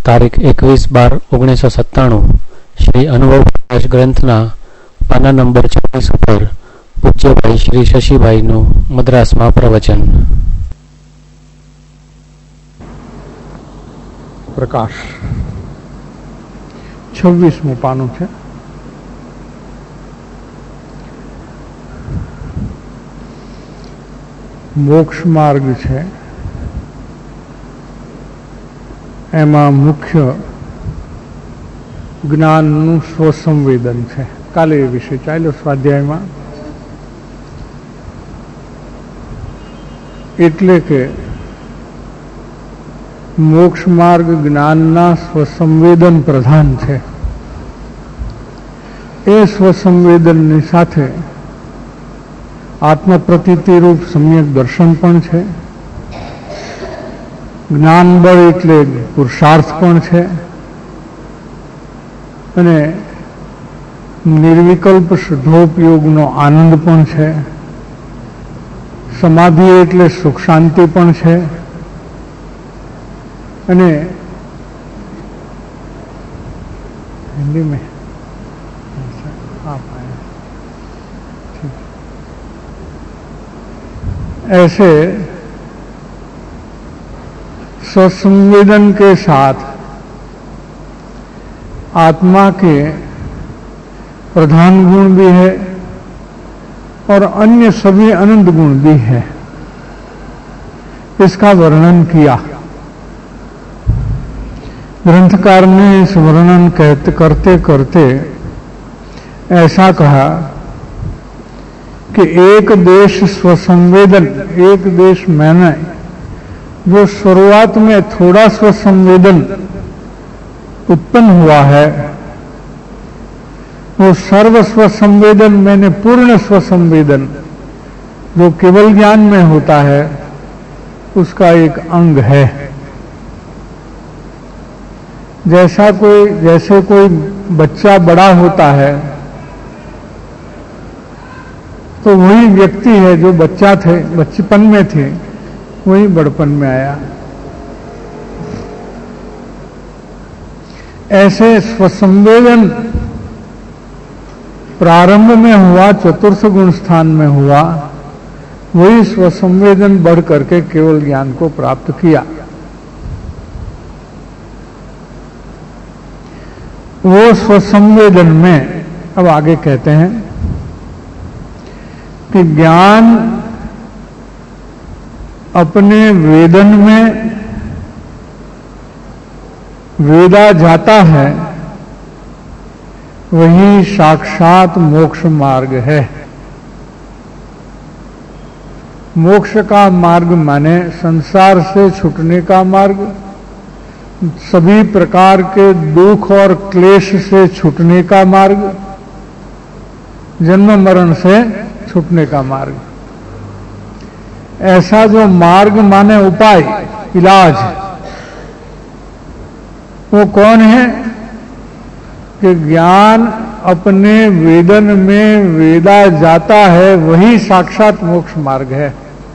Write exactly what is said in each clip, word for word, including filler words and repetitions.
તારીખ એકવીસ બાર ઓગણીસો સત્તાણું શ્રી અનુભવ પ્રકાશ ગ્રંથના પાના નંબર છવ્વીસ ઉપર પૂજ્યભાઈ શ્રી શશીભાઈનું મદ્રાસમાં પ્રવચન. પ્રકાશ છવ્વીસમું પાનું છે. મોક્ષ માર્ગ છે, એમાં મુખ્ય જ્ઞાનનું સ્વસંવેદન છે. કાલે એ વિષય ચાલ્યો સ્વાધ્યાયમાં. એટલે કે મોક્ષ માર્ગ જ્ઞાનના સ્વસંવેદન પ્રધાન છે. એ સ્વસંવેદનની સાથે આત્મપ્રતીતિરૂપ સમ્યક દર્શન પણ છે. જ્ઞાન બળ એટલે પુરુષાર્થ પણ છે અને નિર્વિકલ્પ શુદ્ધોપયોગનો આનંદ પણ છે. સમાધિ એટલે સુખ શાંતિ પણ છે અને હિન્દી में ऐसे स्वसंवेदन के साथ आत्मा के प्रधान गुण भी है और अन्य सभी अनंत गुण भी है. इसका वर्णन किया. ग्रंथकार ने इस वर्णन कहते करते करते ऐसा कहा कि एक देश स्वसंवेदन, एक देश मैंने जो शुरुआत में थोड़ा स्वसंवेदन उत्पन्न हुआ है, वो सर्व स्वसंवेदन मैंने पूर्ण स्वसंवेदन जो केवल ज्ञान में होता है उसका एक अंग है. जैसा कोई जैसे कोई बच्चा बड़ा होता है तो वही व्यक्ति है जो बच्चा थे, बचपन में थे, वही बड़पन में आया. ऐसे स्वसंवेदन प्रारंभ में हुआ, चतुर्थ गुण स्थान में हुआ, वही स्वसंवेदन बढ़ करके केवल ज्ञान को प्राप्त किया. वो स्वसंवेदन में अब आगे कहते हैं कि ज्ञान अपने वेदन में वेदा जाता है, वही साक्षात मोक्ष मार्ग है. मोक्ष का मार्ग माने संसार से छूटने का मार्ग, सभी प्रकार के दुख और क्लेश से छूटने का मार्ग, जन्म मरण से छूटने का मार्ग. ऐसा जो मार्ग माने उपाय, इलाज, वो कौन है कि ज्ञान अपने वेदन में वेदा जाता है, वही साक्षात मोक्ष मार्ग है.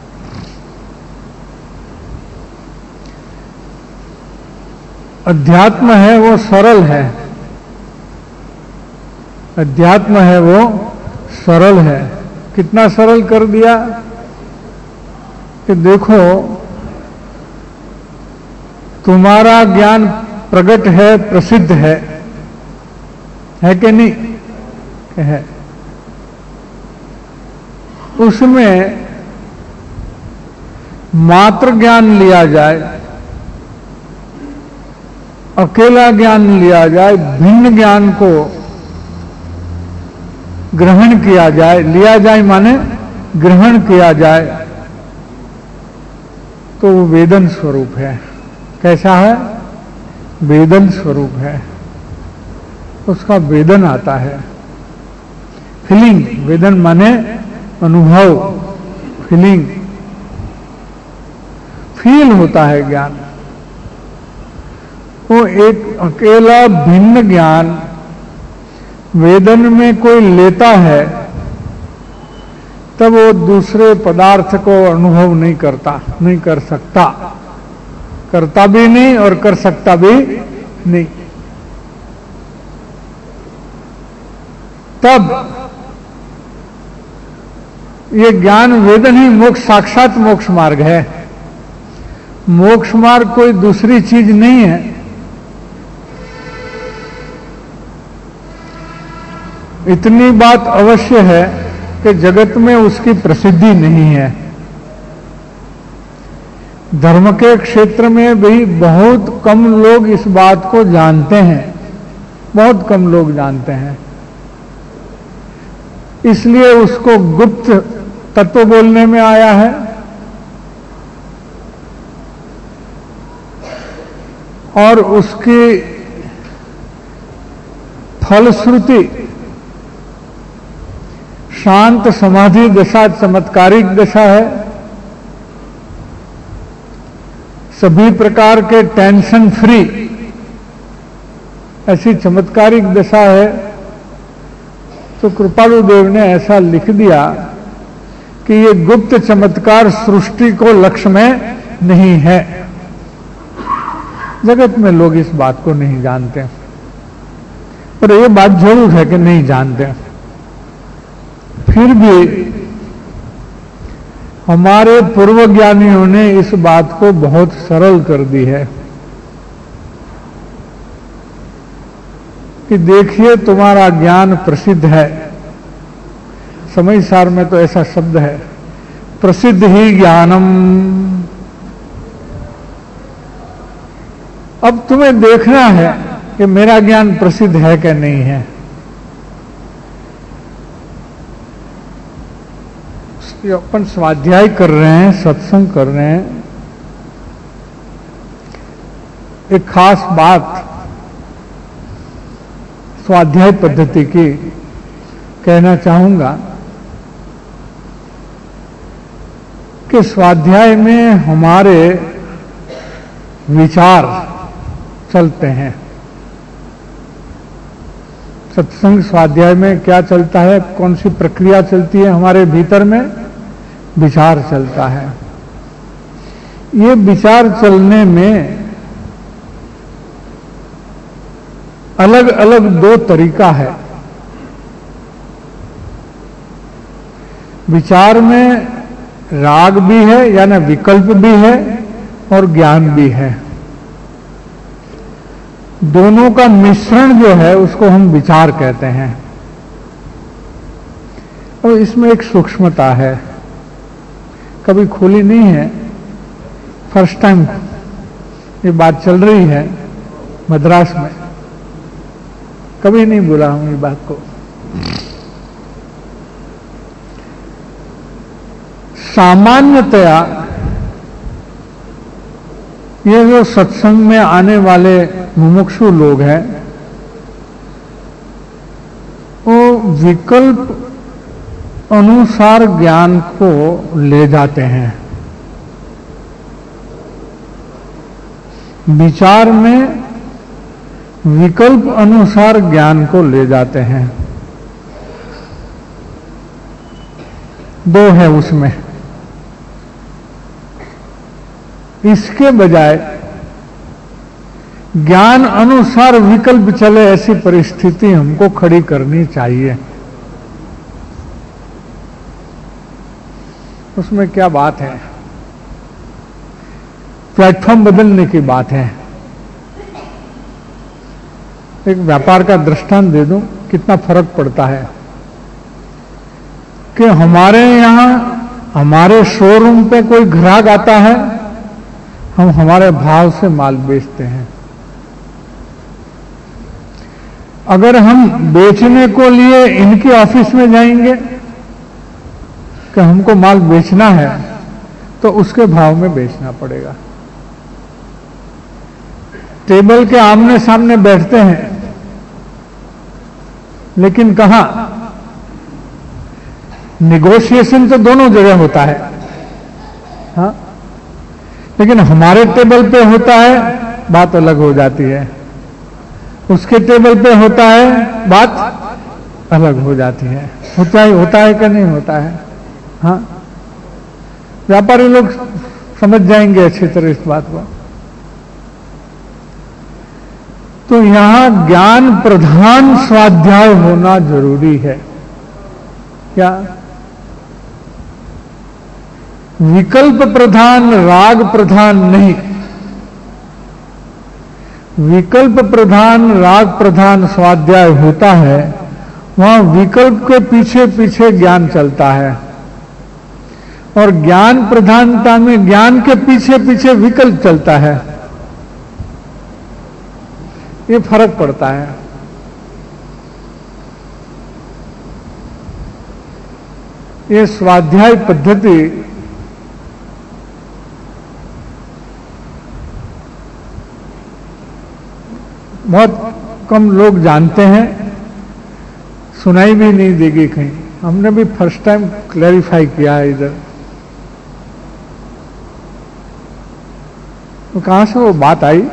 अध्यात्म है वो सरल है, अध्यात्म है वो सरल है. कितना सरल कर दिया कि देखो तुम्हारा ज्ञान प्रकट है, प्रसिद्ध है, है कि नहीं? है. उसमें मात्र ज्ञान लिया जाए, अकेला ज्ञान लिया जाए, भिन्न ज्ञान को ग्रहण किया जाए, लिया जाए माने ग्रहण किया जाए, तो वो वेदन स्वरूप है. कैसा है? वेदन स्वरूप है. उसका वेदन आता है, फीलिंग. वेदन माने अनुभव, फीलिंग, फील होता है ज्ञान. वो एक अकेला भिन्न ज्ञान वेदन में कोई लेता है तब वो दूसरे पदार्थ को अनुभव नहीं करता, नहीं कर सकता, करता भी नहीं और कर सकता भी नहीं। तब ये ज्ञान वेदन ही मोक्ष, साक्षात मोक्ष मार्ग है। मोक्ष मार्ग कोई दूसरी चीज नहीं है। इतनी बात अवश्य है कि जगत में उसकी प्रसिद्धि नहीं है। धर्म के क्षेत्र में भी बहुत कम लोग इस बात को जानते हैं, बहुत कम लोग जानते हैं। इसलिए उसको गुप्त तत्व बोलने में आया है। और उसकी फलश्रुति शांत समाधि दशा, चमत्कारिक दशा है। सभी प्रकार के टेंशन फ्री ऐसी चमत्कारिक दशा है। तो कृपालु देव ने ऐसा लिख दिया कि ये गुप्त चमत्कार सृष्टि को लक्ष्य में नहीं है। जगत में लोग इस बात को नहीं जानते, पर यह बात जरूर है कि नहीं जानते। फिर भी हमारे पूर्व ज्ञानियों ने इस बात को बहुत सरल कर दी है कि देखिए तुम्हारा ज्ञान प्रसिद्ध है। समय सार में तो ऐसा शब्द है, प्रसिद्ध ही ज्ञानम। अब तुम्हें देखना है कि मेरा ज्ञान प्रसिद्ध है कि नहीं है। अपन स्वाध्याय कर रहे हैं, सत्संग कर रहे हैं। एक खास बात स्वाध्याय पद्धति की कहना चाहूंगा कि स्वाध्याय में हमारे विचार चलते हैं। सत्संग स्वाध्याय में क्या चलता है, कौन सी प्रक्रिया चलती है हमारे भीतर में? विचार चलता है। ये विचार चलने में अलग अलग दो तरीका है। विचार में राग भी है यानी विकल्प भी है और ज्ञान भी है। दोनों का मिश्रण जो है उसको हम विचार कहते हैं। और इसमें एक सूक्ष्मता है, कभी खुली नहीं है। फर्स्ट टाइम ये बात चल रही है मद्रास में, कभी नहीं बोला हूं ये बात को। सामान्यतया ये जो सत्संग में आने वाले मुमुक्षु लोग हैं वो विकल्प अनुसार ज्ञान को ले जाते हैं। विचार में विकल्प अनुसार ज्ञान को ले जाते हैं। दो है उसमें। इसके बजाय ज्ञान अनुसार विकल्प चले ऐसी परिस्थिति हमको खड़ी करनी चाहिए। उसमें क्या बात है? प्लेटफॉर्म बदलने की बात है। एक व्यापार का दृष्टांत दे दूं, कितना फर्क पड़ता है कि हमारे यहां हमारे शोरूम पे कोई ग्राहक आता है, हम हमारे भाव से माल बेचते हैं। अगर हम बेचने को लिए इनके ऑफिस में जाएंगे कि हमको माल बेचना है तो उसके भाव में बेचना पड़ेगा। टेबल के आमने सामने बैठते हैं, लेकिन कहां? निगोशिएशन तो दोनों जगह होता है, हाँ, लेकिन हमारे टेबल पे होता है बात अलग हो जाती है, उसके टेबल पे होता है बात अलग हो जाती है। होता ही होता है कि नहीं होता है? हाँ, व्यापारी लोग समझ जाएंगे अच्छी तरह इस बात को। तो यहां ज्ञान प्रधान स्वाध्याय होना जरूरी है। क्या? विकल्प प्रधान, राग प्रधान नहीं। विकल्प प्रधान, राग प्रधान स्वाध्याय होता है, वहां विकल्प के पीछे पीछे ज्ञान चलता है, और ज्ञान प्रधानता में ज्ञान के पीछे पीछे विकल्प चलता है। ये फर्क पड़ता है। ये स्वाध्याय पद्धति बहुत कम लोग जानते हैं, सुनाई भी नहीं देगी कहीं। हमने भी फर्स्ट टाइम क्लैरिफाई किया है इधर। तो कहां से वो बात आई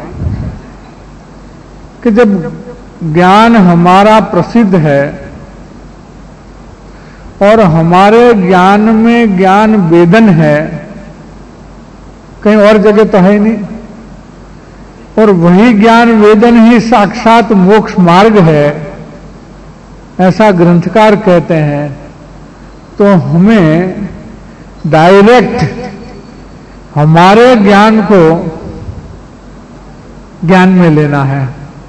कि जब ज्ञान हमारा प्रसिद्ध है और हमारे ज्ञान में ज्ञान वेदन है, कहीं और जगह तो है नहीं, और वही ज्ञान वेदन ही साक्षात मोक्ष मार्ग है, ऐसा ग्रंथकार कहते हैं, तो हमें डायरेक्ट हमारे ज्ञान को ज्ञान में लेना है।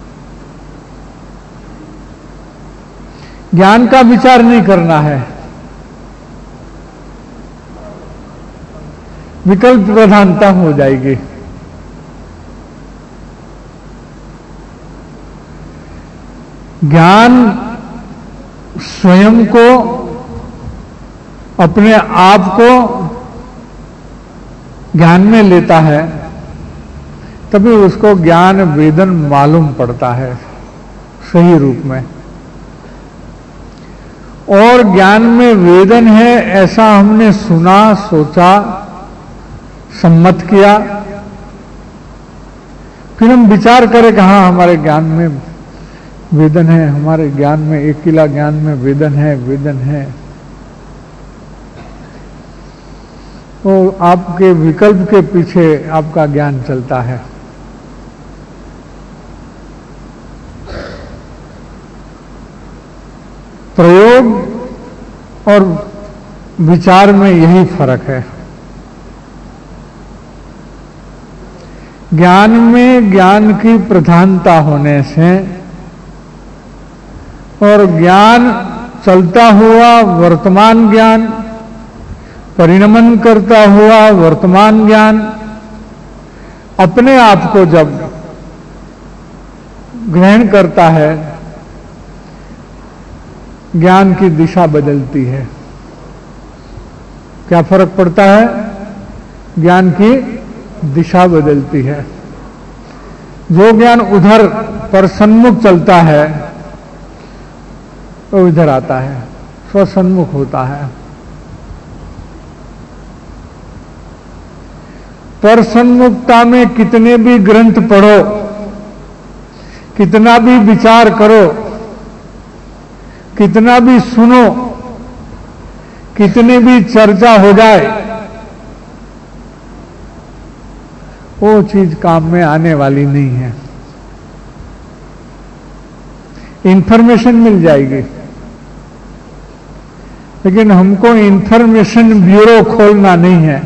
ज्ञान का विचार नहीं करना है। विकल्प प्रधानता हो जाएगी। ज्ञान स्वयं को, अपने आप को ज्ञान में लेता है, तभी उसको ज्ञान वेदन मालूम पड़ता है सही रूप में। और ज्ञान में वेदन है ऐसा हमने सुना, सोचा, सम्मत किया, फिर हम विचार करें कि हाँ हमारे ज्ञान में वेदन है, हमारे ज्ञान में एक किला ज्ञान में वेदन है, वेदन है। तो आपके विकल्प के पीछे आपका ज्ञान चलता है। प्रयोग और विचार में यही फर्क है। ज्ञान में ज्ञान की प्रधानता होने से और ज्ञान चलता हुआ वर्तमान ज्ञान, परिणमन करता हुआ वर्तमान ज्ञान, अपने आप को जब ग्रहण करता है, ज्ञान की दिशा बदलती है। क्या फर्क पड़ता है? ज्ञान की दिशा बदलती है। जो ज्ञान उधर पर सन्मुख चलता है वो इधर आता है, स्वसन्मुख होता है। पर सन्मुखता में कितने भी ग्रंथ पढ़ो, कितना भी विचार करो, कितना भी सुनो, कितनी भी चर्चा हो जाए, वो चीज काम में आने वाली नहीं है। इंफॉर्मेशन मिल जाएगी, लेकिन हमको इंफॉर्मेशन ब्यूरो खोलना नहीं है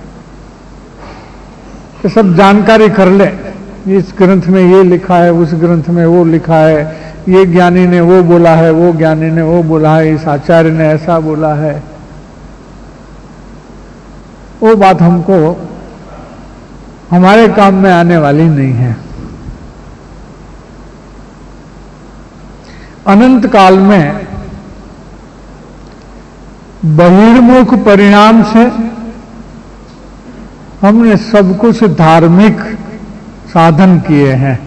कि सब जानकारी कर ले। इस ग्रंथ में ये लिखा है, उस ग्रंथ में वो लिखा है, ये ज्ञानी ने वो बोला है, वो ज्ञानी ने वो बोला है, इस आचार्य ने ऐसा बोला है। वो बात हमको हमारे काम में आने वाली नहीं है। अनंत काल में बहिर्मुख परिणाम से हमने सब कुछ धार्मिक साधन किए हैं।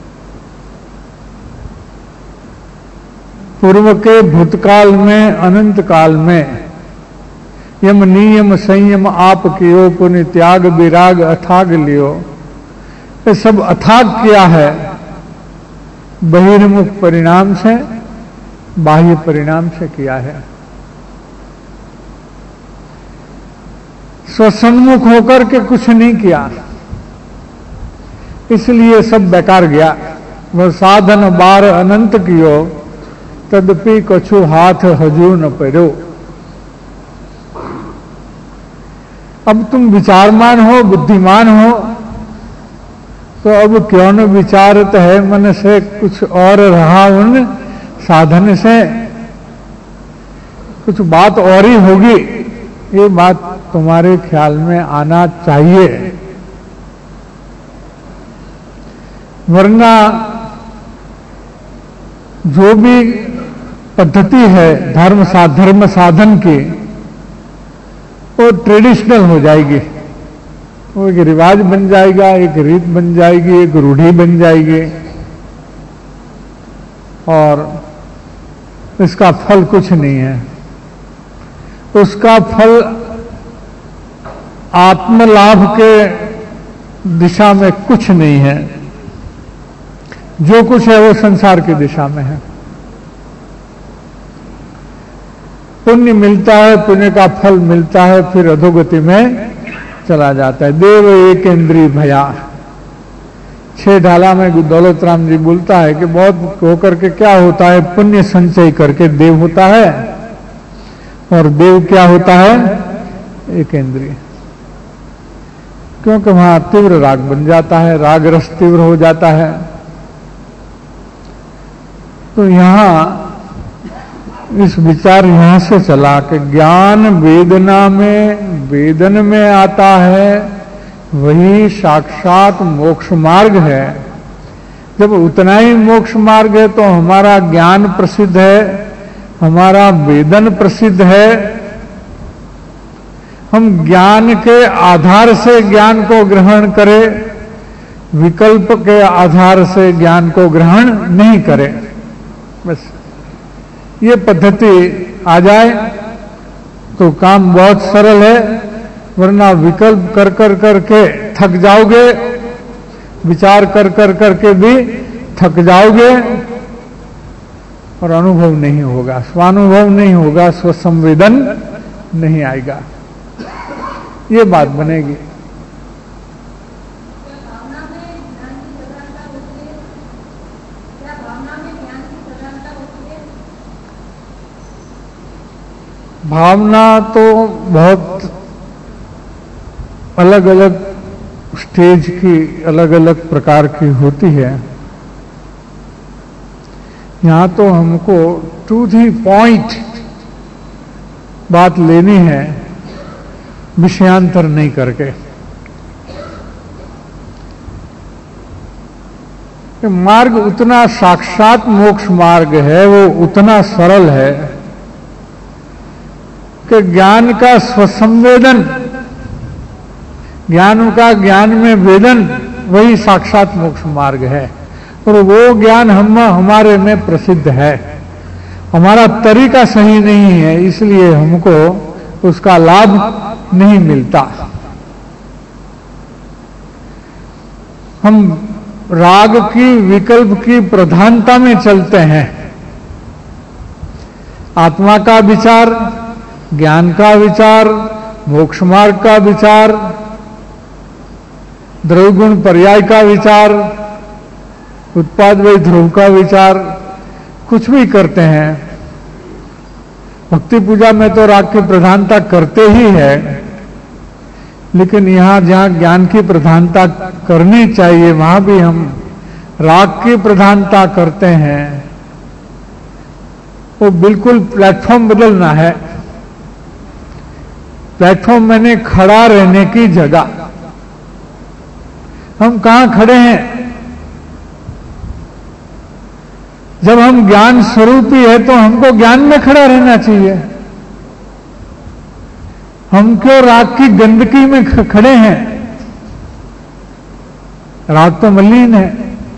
पूर्व के भूतकाल में, अनंत काल में यम नियम संयम आप कियो, पुण्य त्याग विराग अथाग लियो, ये सब अथाग किया है बहिर्मुख परिणाम से, बाह्य परिणाम से किया है। स्वसन्मुख होकर के कुछ नहीं किया, इसलिए सब बेकार गया। वह साधन बार अनंत कियो, तदपि कछु हाथ हजू न परो। अब तुम विचारमान हो, बुद्धिमान हो, तो अब क्यों न विचारत है मन से कुछ और रहा उन साधन से, कुछ बात और ही होगी, ये बात तुम्हारे ख्याल में आना चाहिए। वरना जो भी पद्धति है धर्म सा धर्म साधन की, वो ट्रेडिशनल हो जाएगी, वो एक रिवाज बन जाएगा, एक रीत बन जाएगी, एक रूढ़ी बन जाएगी, और इसका फल कुछ नहीं है। उसका फल आत्मलाभ के दिशा में कुछ नहीं है, जो कुछ है वो संसार की दिशा में है। पुण्य मिलता है, पुण्य का फल मिलता है, फिर अधोगति में चला जाता है। देव एक इंद्रिय भया। छह ढाला में दौलत राम जी बोलता है कि बहुत होकर के क्या होता है, पुण्य संचय करके देव होता है, और देव क्या होता है, एक इंद्रिय। क्योंकि वहां तीव्र राग बन जाता है, राग रस तीव्र हो जाता है। तो यहां इस विचार यहां से चला कि ज्ञान वेदना में, वेदन में आता है, वही साक्षात मोक्ष मार्ग है। जब उतना ही मोक्ष मार्ग है तो हमारा ज्ञान प्रसिद्ध है, हमारा वेदन प्रसिद्ध है। हम ज्ञान के आधार से ज्ञान को ग्रहण करें, विकल्प के आधार से ज्ञान को ग्रहण नहीं करें। बस ये पद्धति आ जाए तो काम बहुत सरल है, वरना विकल्प कर कर करके थक जाओगे, विचार कर कर करके भी थक जाओगे, और अनुभव नहीं होगा, स्वानुभव नहीं होगा, स्वसंवेदन नहीं आएगा। ये बात बनेगी। भावना तो बहुत अलग अलग स्टेज की, अलग अलग प्रकार की होती है। यहां तो हमको टू दी पॉइंट बात लेनी है, विषयांतर नहीं करके। मार्ग उतना साक्षात मोक्ष मार्ग है, वो उतना सरल है कि ज्ञान का स्वसंवेदन, ज्ञान का ज्ञान में वेदन, वही साक्षात मोक्ष मार्ग है। और वो ज्ञान हम हमारे में प्रसिद्ध है, हमारा तरीका सही नहीं है, इसलिए हमको उसका लाभ नहीं मिलता। हम राग की, विकल्प की प्रधानता में चलते हैं। आत्मा का विचार, ज्ञान का विचार, मोक्ष मार्ग का विचार, द्रव्यगुण पर्याय का विचार, उत्पाद वही ध्रुव का विचार, कुछ भी करते हैं। भक्ति पूजा में तो राग की प्रधानता करते ही है, लेकिन यहां जहां ज्ञान की प्रधानता करनी चाहिए, वहां भी हम राग की प्रधानता करते हैं। वो बिल्कुल प्लेटफॉर्म बदलना है। प्लेटफॉर्म मैंने खड़ा रहने की जगह। हम कहां खड़े हैं? जब हम ज्ञान स्वरूपी है तो हमको ज्ञान में खड़ा रहना चाहिए। हम क्यों राग की गंदगी में खड़े हैं? राग तो मलिन है।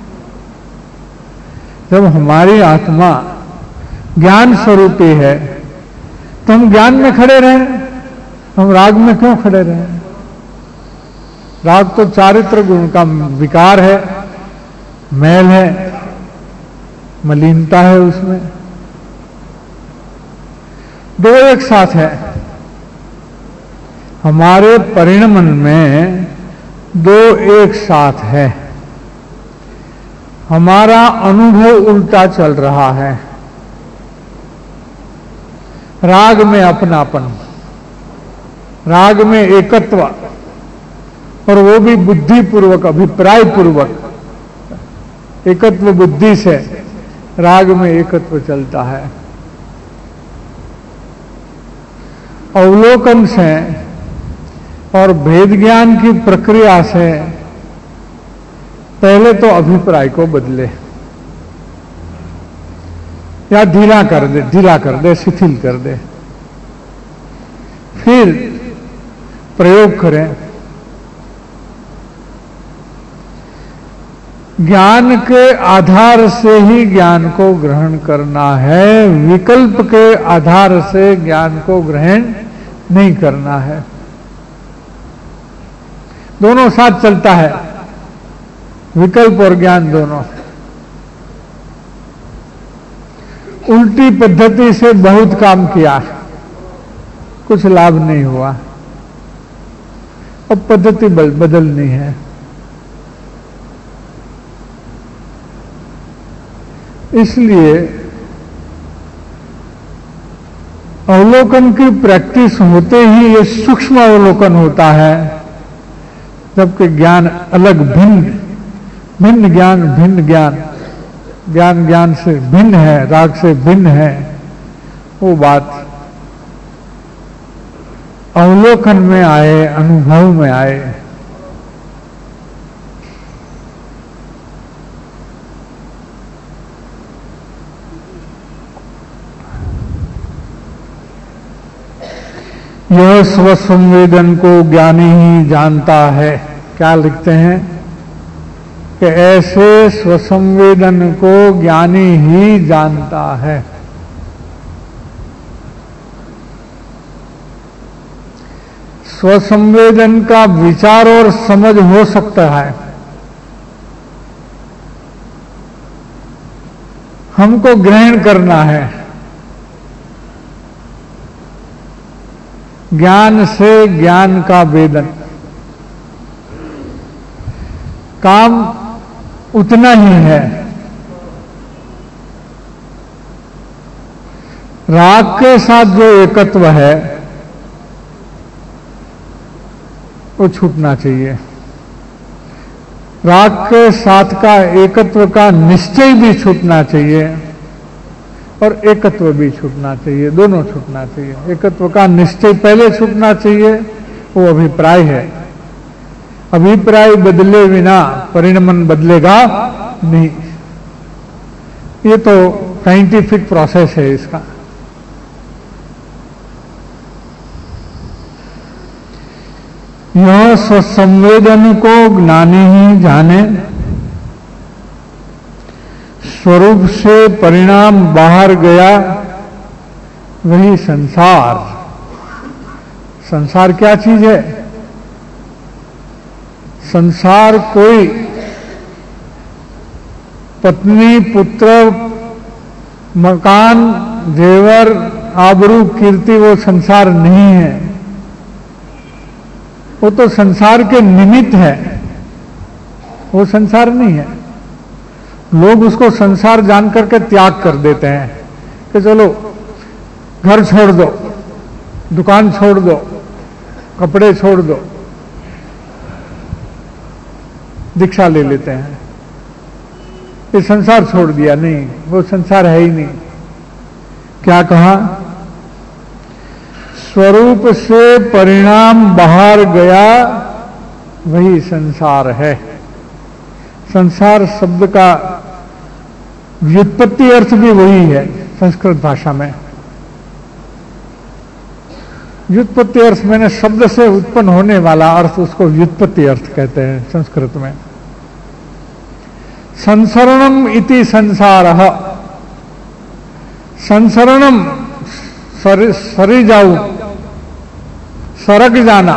जब हमारी आत्मा ज्ञान स्वरूपी है तो हम ज्ञान में खड़े रहें, हम राग में क्यों खड़े रहें? राग तो चारित्र गुण का विकार है, मैल है, मलिनता है उसमें। दो एक साथ है। हमारे परिणमन में दो एक साथ है। हमारा अनुभव उल्टा चल रहा है। राग में अपनापन, राग में एकत्व, और वो भी बुद्धिपूर्वक, अभिप्राय पूर्वक, एकत्व बुद्धि से राग में एकत्व चलता है। अवलोकन से और भेद ज्ञान की प्रक्रिया से पहले तो अभिप्राय को बदले या ढीला कर दे, ढीला कर दे, शिथिल कर दे, फिर प्रयोग करें। ज्ञान के आधार से ही ज्ञान को ग्रहण करना है, विकल्प के आधार से ज्ञान को ग्रहण नहीं करना है। दोनों साथ चलता है, विकल्प और ज्ञान दोनों। उल्टी पद्धति से बहुत काम किया, कुछ लाभ नहीं हुआ, अब पद्धति बदलनी है। इसलिए अवलोकन की प्रैक्टिस होते ही ये सूक्ष्म अवलोकन होता है, जबकि ज्ञान अलग, भिन्न भिन्न ज्ञान, भिन्न ज्ञान, ज्ञान ज्ञान से भिन्न है, राग से भिन्न है। वो बात अवलोकन में आए, अनुभव में आए। यह स्वसंवेदन को ज्ञानी ही जानता है। क्या लिखते हैं कि ऐसे स्वसंवेदन को ज्ञानी ही जानता है। स्वसंवेदन का विचार और समझ हो सकता है, हमको ग्रहण करना है। ज्ञान से ज्ञान का वेदन, काम उतना ही है। राग के साथ जो एकत्व है वो छूटना चाहिए। राग के साथ का एकत्व का निश्चय भी छूटना चाहिए और एकत्व भी छूटना चाहिए, दोनों छूटना चाहिए। एकत्व का निश्चय पहले छूटना चाहिए, वो अभिप्राय है। अभिप्राय बदले बिना परिणमन बदलेगा नहीं। ये तो साइंटिफिक प्रोसेस है इसका। यह स्वसंवेदन को ज्ञानी ही जाने, स्वरूप से परिणाम बाहर गया वही संसार। संसार क्या चीज है? संसार कोई पत्नी, पुत्र, मकान, जेवर, आबरू, कीर्ति वो संसार नहीं है। वो तो संसार के निमित्त है, वो संसार नहीं है। लोग उसको संसार जान करके त्याग कर देते हैं कि चलो घर छोड़ दो, दुकान छोड़ दो, कपड़े छोड़ दो, दीक्षा ले लेते हैं। ये संसार छोड़ दिया, नहीं, वो संसार है ही नहीं। क्या कहा? स्वरूप से परिणाम बाहर गया वही संसार है। संसार शब्द का व्युत्पत्ति अर्थ भी वही है संस्कृत भाषा में। व्युत्पत्ति अर्थ मैंने शब्द से उत्पन्न होने वाला अर्थ, उसको व्युत्पत्ति अर्थ कहते हैं संस्कृत में। संसरणम इति संसारः, संसरणम सर, सरी जाऊ, सरक जाना।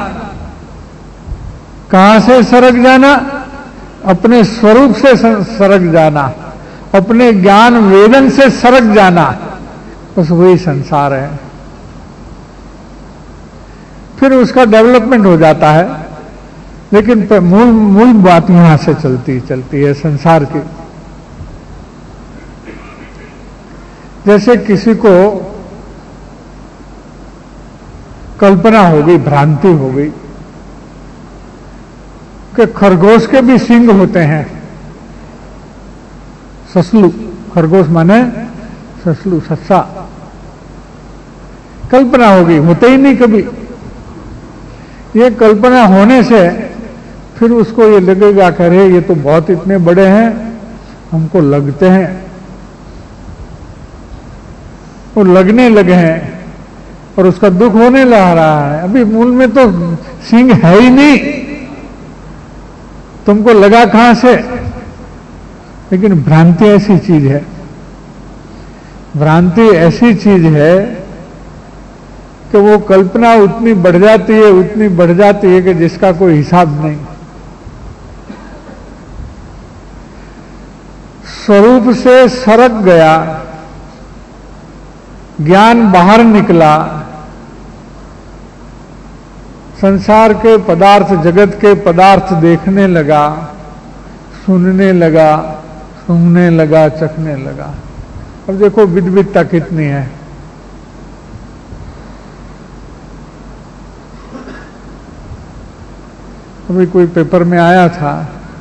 कहां से सरक जाना? अपने स्वरूप से सरक जाना, अपने ज्ञान वेदन से सरक जाना, बस वही संसार है। फिर उसका डेवलपमेंट हो जाता है, लेकिन मूल मूल बात यहां से चलती चलती है संसार की। जैसे किसी को कल्पना हो गई, भ्रांति हो गई कि खरगोश के भी सींग होते हैं, ससलू, खरगोश माने ससलू, सस्सा, कल्पना हो गई, होते ही नहीं कभी। ये कल्पना होने से फिर उसको ये लगेगा कि अरे ये तो बहुत इतने बड़े हैं, हमको लगते हैं, वो लगने लगे हैं और उसका दुख होने लग रहा है। अभी मूल में तो सींग है ही नहीं, तुमको लगा कहां से? लेकिन भ्रांति ऐसी चीज है, भ्रांति ऐसी चीज है कि वो कल्पना उतनी बढ़ जाती है, उतनी बढ़ जाती है कि जिसका कोई हिसाब नहीं। स्वरूप से सरक गया, ज्ञान बाहर निकला, संसार के पदार्थ, जगत के पदार्थ देखने लगा, सुनने लगा, सूंघने लगा, चखने लगा। अब देखो विद्विदता कितनी है। अभी कोई पेपर में आया था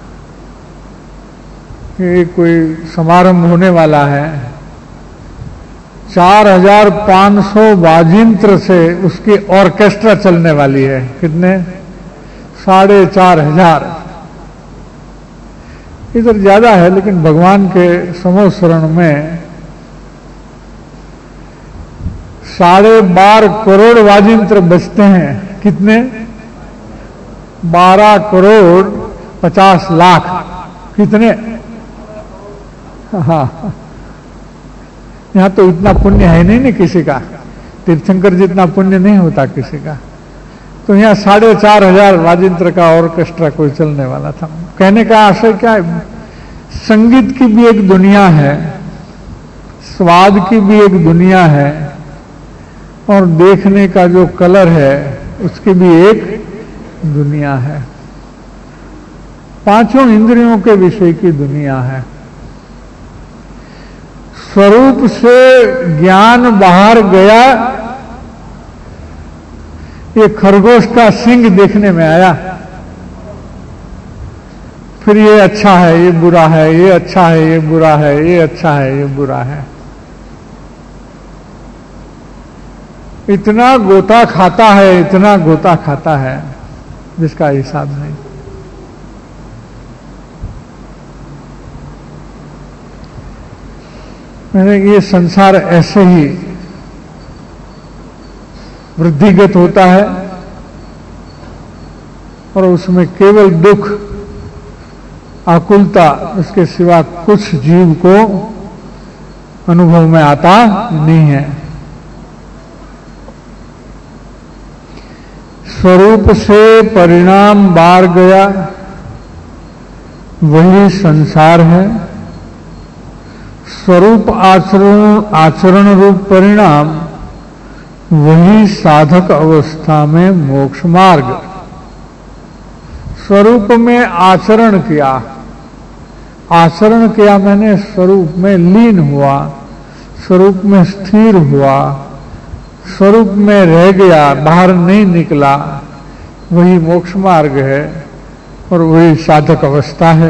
कि कोई समारंभ होने वाला है, चार हजार पांच सौ वाजिंत्र से उसकी ऑर्केस्ट्रा चलने वाली है। कितने? साढ़े चार हजार। इधर ज्यादा है, लेकिन भगवान के समोसरण में साढ़े बारह करोड़ वाजिंत्र बजते हैं। कितने? बारह करोड़ पचास लाख। कितने? हाँ, यहां तो इतना पुण्य है नहीं ना किसी का, तीर्थंकर जितना पुण्य नहीं होता किसी का। तो यहाँ साढ़े चार हजार वाजिंत्र का ऑर्केस्ट्रा कोई चलने वाला था। कहने का आशय क्या है? संगीत की भी एक दुनिया है, स्वाद की भी एक दुनिया है, और देखने का जो कलर है उसकी भी एक दुनिया है। पांचों इंद्रियों के विषय की दुनिया है। स्वरूप से ज्ञान बाहर गया, ये खरगोश का सींग देखने में आया, फिर ये अच्छा है, ये बुरा है, ये अच्छा है, ये बुरा है, ये अच्छा है, ये बुरा है। इतना गोता खाता है, इतना गोता खाता है जिसका हिसाब नहीं। मैंने ये संसार ऐसे ही वृद्धिगत होता है और उसमें केवल दुख, आकुलता, इसके सिवा कुछ जीव को अनुभव में आता नहीं है। स्वरूप से परिणाम बाहर गया, वही संसार है। स्वरूप आचरण आचरण रूप परिणाम वही साधक अवस्था में मोक्ष मार्ग। स्वरूप में आचरण किया, आचरण किया मैंने स्वरूप में लीन हुआ, स्वरूप में स्थिर हुआ, स्वरूप में रह गया, बाहर नहीं निकला, वही मोक्ष मार्ग है और वही साधक अवस्था है।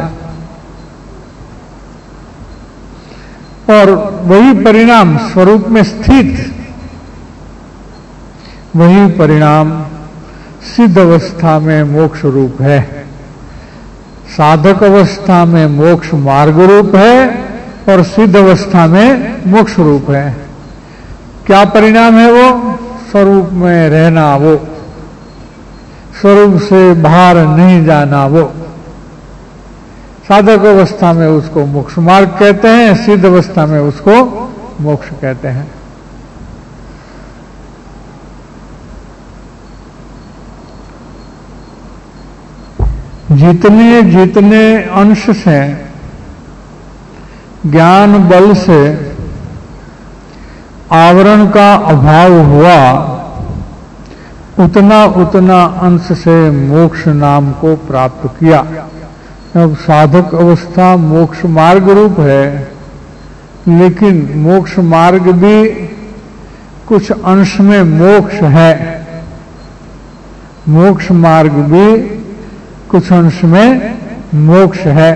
और वही परिणाम स्वरूप में स्थित, वही परिणाम सिद्ध अवस्था में मोक्ष रूप है, साधक अवस्था में मोक्ष मार्ग रूप है और सिद्ध अवस्था में मोक्ष रूप है। क्या परिणाम है वो? स्वरूप में रहना, वो स्वरूप से बाहर नहीं जाना, वो साधक अवस्था में उसको मोक्ष मार्ग कहते हैं, सिद्ध अवस्था में उसको मोक्ष कहते हैं। जितने जितने अंश से ज्ञान बल से आवरण का अभाव हुआ, उतना उतना अंश से मोक्ष नाम को प्राप्त किया। अब साधक अवस्था मोक्ष मार्ग रूप है लेकिन मोक्ष मार्ग भी कुछ अंश में मोक्ष है। मोक्ष मार्ग भी कुछ अंश में मोक्ष है।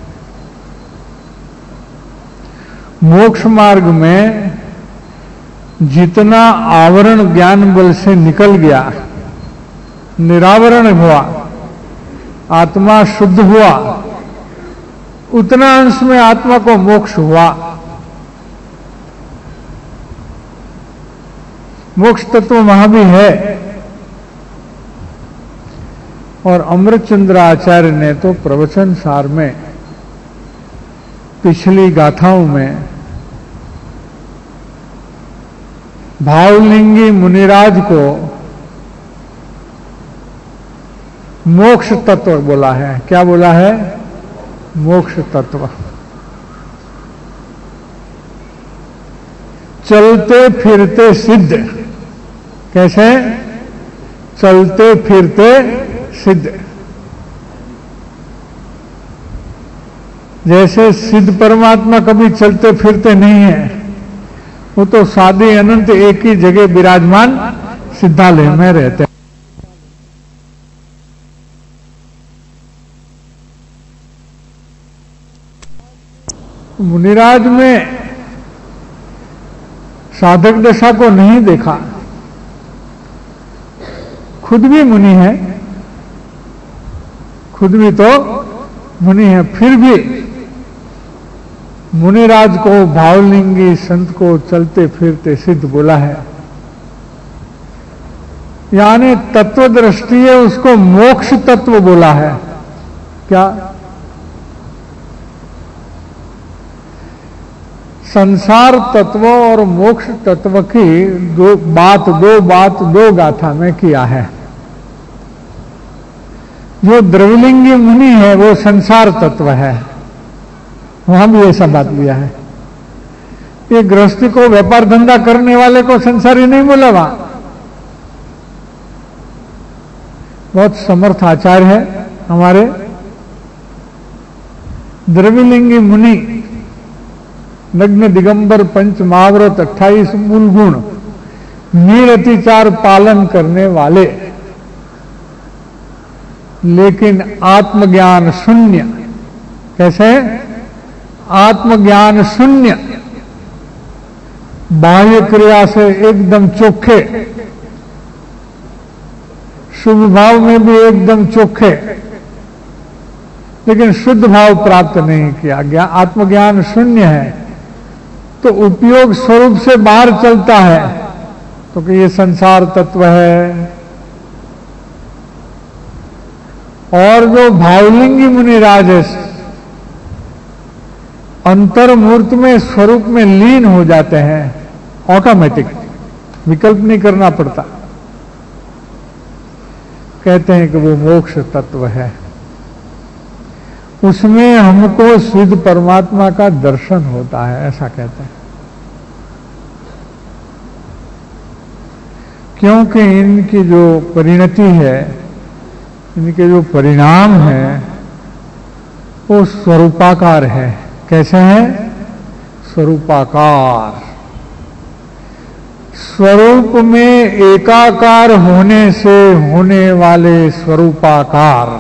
मोक्ष मार्ग में जितना आवरण ज्ञान बल से निकल गया, निरावरण हुआ, आत्मा शुद्ध हुआ, उतना अंश में आत्मा को मोक्ष हुआ। मोक्ष तत्व वहां भी है। और अमृतचंद्र आचार्य ने तो प्रवचन सार में, पिछली गाथाओं में भावलिंगी मुनिराज को मोक्ष तत्व बोला है। क्या बोला है? मोक्ष तत्व। चलते फिरते सिद्ध। कैसे? चलते फिरते सिद्ध। जैसे सिद्ध परमात्मा कभी चलते फिरते नहीं है, वो तो सादे अनंत एक ही जगह विराजमान सिद्धालय में रहते हैं। मुनिराज में साधक दशा को नहीं देखा। खुद भी मुनि है, खुद भी तो मुनि है, फिर भी मुनिराज को भावलिंगी संत को चलते फिरते सिद्ध बोला है। यानी तत्व दृष्टि है, उसको मोक्ष तत्व बोला है। क्या? संसार तत्व और मोक्ष तत्व की दो बात दो बात दो गाथा में किया है। जो द्रविलिंगी मुनि है वो संसार तत्व है, वहां भी ऐसा बात लिया है। ये गृहस्थी को, व्यापार धंधा करने वाले को संसारी नहीं बोला। वहां बहुत समर्थ आचार्य है हमारे द्रविलिंगी मुनि, नग्न दिगंबर पंच महाव्रत अट्ठाईस मूल गुण निरतिचार पालन करने वाले, लेकिन आत्मज्ञान शून्य। कैसे? आत्मज्ञान शून्य, बाह्य क्रिया से एकदम चोखे, शुभ भाव में भी एकदम चोखे, लेकिन शुद्ध भाव प्राप्त नहीं किया गया। आत्मज्ञान शून्य है तो उपयोग स्वरूप से बाहर चलता है, तो कि ये संसार तत्व है। और जो भावलिंगी मुनिराज है, अंतर्मूर्त में स्वरूप में लीन हो जाते हैं, ऑटोमेटिक, विकल्प नहीं करना पड़ता। कहते हैं कि वो मोक्ष तत्व है। उसमें हमको सिद्ध परमात्मा का दर्शन होता है, ऐसा कहते हैं। क्योंकि इनकी जो परिणति है, इनके जो परिणाम है, वो स्वरूपाकार है। कैसे है? स्वरूपाकार। स्वरूप में एकाकार होने से होने वाले स्वरूपाकार,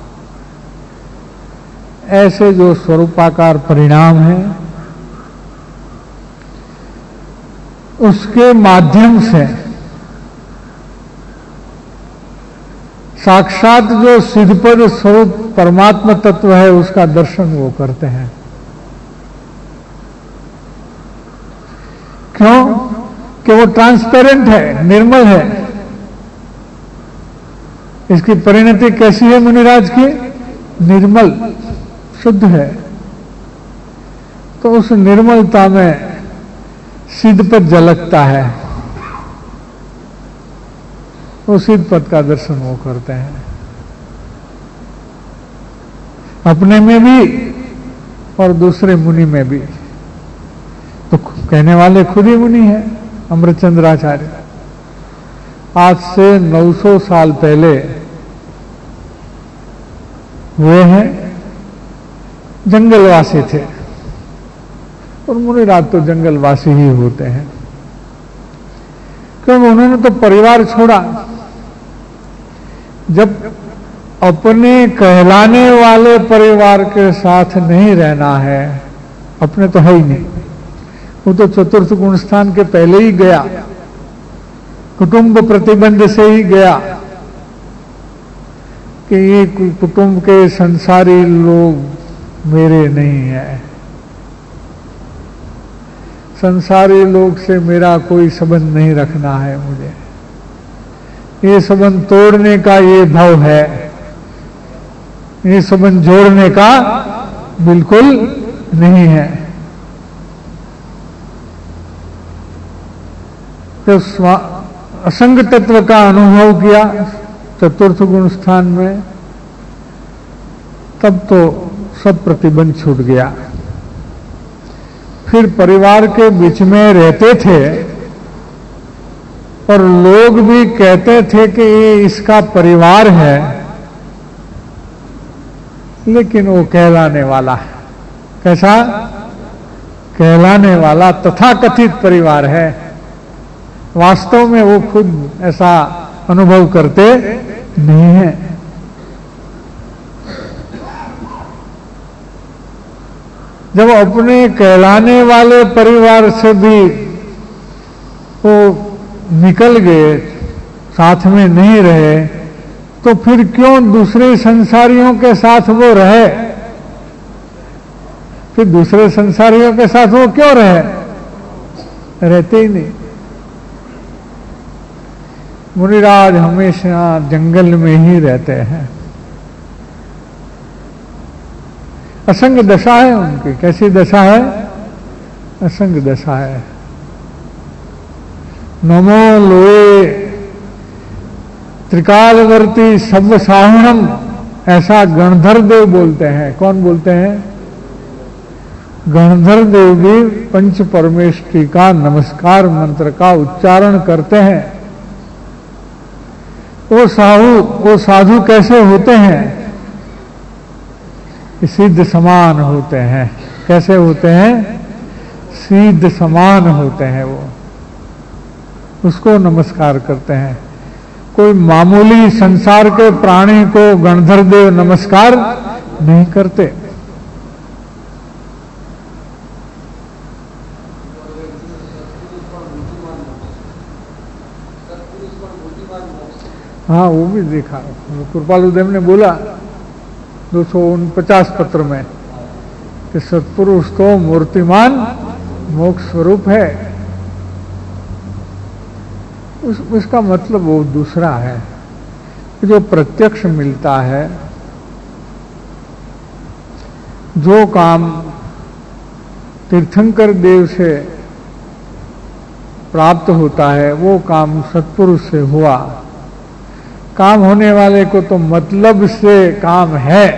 ऐसे जो स्वरूपाकार परिणाम है, उसके माध्यम से साक्षात जो सिद्धपद स्वरूप परमात्मा तत्व है, उसका दर्शन वो करते हैं। क्यों? कि वो ट्रांसपेरेंट है, निर्मल है। इसकी परिणति कैसी है मुनिराज की? निर्मल, शुद्ध है। तो उस निर्मलता में सिद्धपद झलकता है, वो सिद्धपद का दर्शन वो करते हैं, अपने में भी और दूसरे मुनि में भी। तो कहने वाले खुद ही मुनि है, अमृतचंद्राचार्य। आज से नौ सौ साल पहले हुए हैं, जंगलवासी थे, और मुनिराज तो जंगलवासी ही होते हैं, क्योंकि उन्होंने तो परिवार छोड़ा। जब अपने कहलाने वाले परिवार के साथ नहीं रहना है, अपने तो है ही नहीं, वो तो चतुर्थ गुण स्थान के पहले ही गया, कुटुंब प्रतिबंध से ही गया कि ये कुटुंब के संसारी लोग मेरे नहीं है, संसारी लोग से मेरा कोई संबंध नहीं रखना है, मुझे ये संबंध तोड़ने का ये भाव है, ये संबंध जोड़ने का बिल्कुल नहीं है। तो असंग तत्व का अनुभव किया चतुर्थ गुण स्थान में, तब तो सब प्रतिबंध छूट गया। फिर परिवार के बीच में रहते थे और लोग भी कहते थे कि ये इसका परिवार है, लेकिन वो कहलाने वाला है। कैसा? कहलाने वाला तथाकथित परिवार है, वास्तव में वो खुद ऐसा अनुभव करते नहीं है। जब अपने कहलाने वाले परिवार से भी वो निकल गए, साथ में नहीं रहे, तो फिर क्यों दूसरे संसारियों के साथ वो रहे? फिर दूसरे संसारियों के साथ वो क्यों रहे? रहते ही नहीं। मुनिराज हमेशा जंगल में ही रहते हैं। असंग दशा है उनकी। कैसी दशा है? असंग दशा है। नमो लोए त्रिकालवर्ती सब साहुणम, ऐसा गणधर देव बोलते हैं। कौन बोलते हैं? गणधर देव भी पंच परमेष्ठी का नमस्कार मंत्र का उच्चारण करते हैं। वो साहु वो साधु कैसे होते हैं? सिद्ध समान होते हैं। कैसे होते हैं? सिद्ध समान होते हैं। वो उसको नमस्कार करते हैं। कोई मामूली संसार के प्राणी को गणधर देव नमस्कार नहीं करते। हाँ, वो भी देखा। कृपालु देव ने बोला दो सौ उनपचास पत्र में कि सत्पुरुष तो मूर्तिमान मोक्ष स्वरूप है। उस, उसका मतलब वो दूसरा है। जो प्रत्यक्ष मिलता है, जो काम तीर्थंकर देव से प्राप्त होता है, वो काम सत्पुरुष से हुआ। काम होने वाले को तो मतलब से काम है,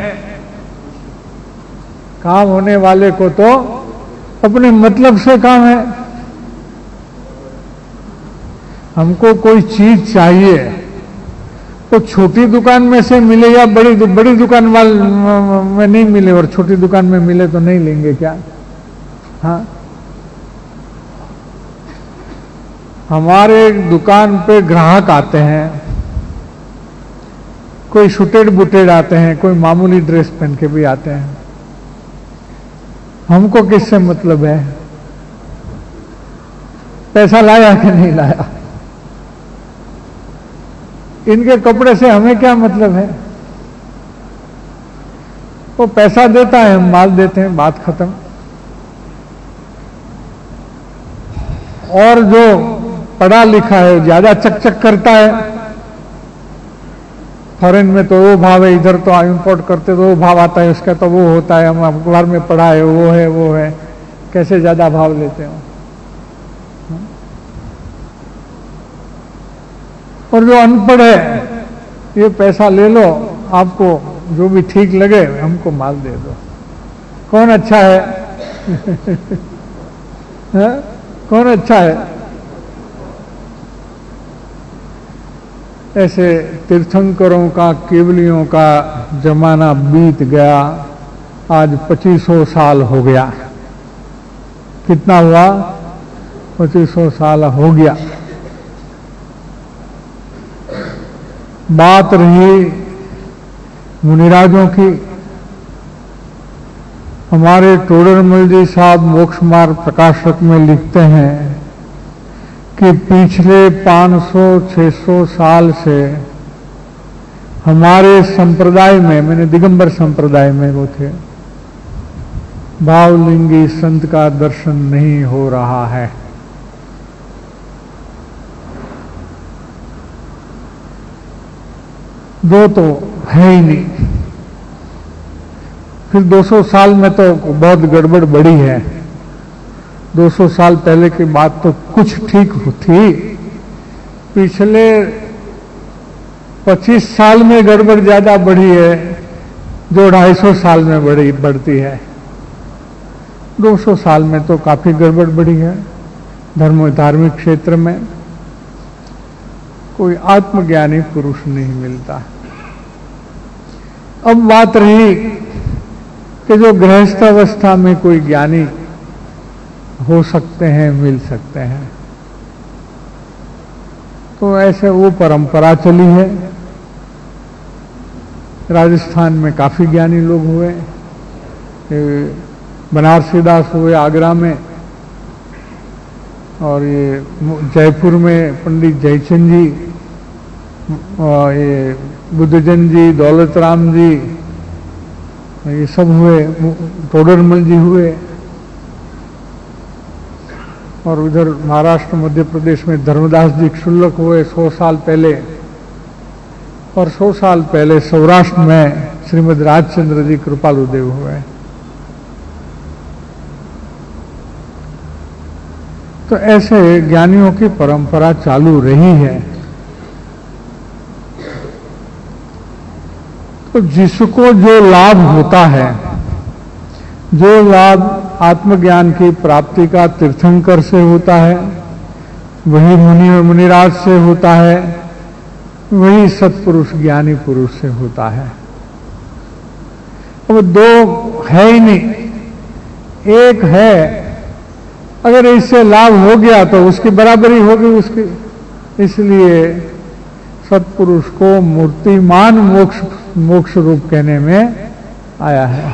काम होने वाले को तो अपने मतलब से काम है। हमको कोई चीज चाहिए, तो छोटी दुकान में से मिले या बड़ी बड़ी दुकान वाल में नहीं मिले, और छोटी दुकान में मिले तो नहीं लेंगे क्या? हाँ, हमारे दुकान पे ग्राहक आते हैं, कोई शुटेड बुटेड आते हैं, कोई मामूली ड्रेस पहन के भी आते हैं। हमको किससे मतलब है? पैसा लाया कि नहीं लाया? इनके कपड़े से हमें क्या मतलब है? वो पैसा देता है, हम माल देते हैं, बात खत्म। और जो पढ़ा लिखा है, ज्यादा चकचक करता है। फॉरेन में तो वो भाव है, इधर तो इंपोर्ट करते तो वो भाव आता है, उसका तो वो होता है, हम अखबार में पढ़ा है, वो है वो है। कैसे ज्यादा भाव लेते हो? और जो अनपढ़ है, ये पैसा ले लो, आपको जो भी ठीक लगे हमको माल दे दो। कौन अच्छा है? है? कौन अच्छा है? ऐसे तीर्थंकरों का, केवलियों का जमाना बीत गया। आज पच्चीसों साल हो गया। कितना हुआ? पच्चीस सौ साल हो गया। बात रही मुनिराजों की। हमारे टोडरमल जी साहब मोक्ष मार्ग प्रकाशक में लिखते हैं कि पिछले पाँच सौ छह सौ साल से हमारे संप्रदाय में, मैंने दिगंबर संप्रदाय में वो थे, भावलिंगी संत का दर्शन नहीं हो रहा है। दो तो है ही नहीं। फिर दो सौ साल में तो बहुत गड़बड़ बढ़ी है। दो सौ साल पहले की बात तो कुछ ठीक थी, पिछले पच्चीस साल में गड़बड़ ज्यादा बढ़ी है, जो ढाई सौ साल में बढ़ी बढ़ती है। दो सौ साल में तो काफी गड़बड़ बढ़ी है। धर्म धार्मिक क्षेत्र में कोई आत्मज्ञानी पुरुष नहीं मिलता। अब बात रही कि जो गृहस्थ अवस्था में कोई ज्ञानी हो सकते हैं, मिल सकते हैं, तो ऐसे वो परंपरा चली है। राजस्थान में काफी ज्ञानी लोग हुए, बनारसी दास हुए आगरा में, और ये जयपुर में पंडित जयचंद जी, और ये बुद्धजन जी, दौलत राम जी, ये सब हुए, टोडरमल जी हुए। और उधर महाराष्ट्र मध्य प्रदेश में धर्मदास जी क्षुल्लक हुए सौ साल पहले। और सौ साल पहले सौराष्ट्र में श्रीमद राजचंद्र जी कृपालुदेव हुए। तो ऐसे ज्ञानियों की परंपरा चालू रही है। तो जिसको जो लाभ होता है, जो लाभ आत्मज्ञान की प्राप्ति का तीर्थंकर से होता है, वही मुनि और मुनिराज से होता है, वही सत्पुरुष ज्ञानी पुरुष से होता है। अब दो है ही नहीं, एक है। अगर इससे लाभ हो गया तो उसकी बराबरी होगी उसकी। इसलिए सत्पुरुष को मूर्तिमान मोक्ष मोक्ष रूप कहने में आया है।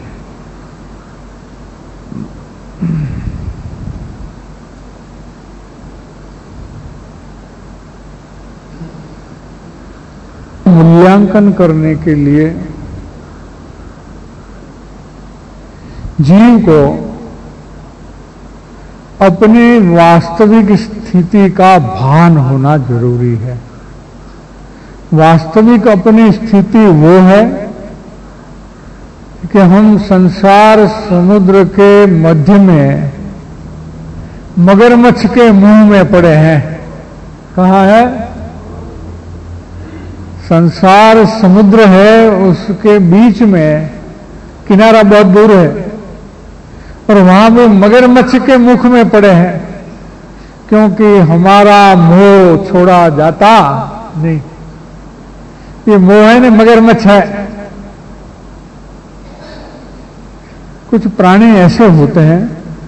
मूल्यांकन करने के लिए जीव को अपनी वास्तविक स्थिति का भान होना जरूरी है। वास्तविक अपनी स्थिति वो है कि हम संसार समुद्र के मध्य में मगरमच्छ के मुंह में पड़े हैं। कहाँ है? संसार समुद्र है, उसके बीच में किनारा बहुत दूर है, और वहां भी मगरमच्छ के मुख में पड़े हैं, क्योंकि हमारा मोह छोड़ा जाता नहीं। ये मोह है ना, मगरमच्छ है। कुछ प्राणी ऐसे होते हैं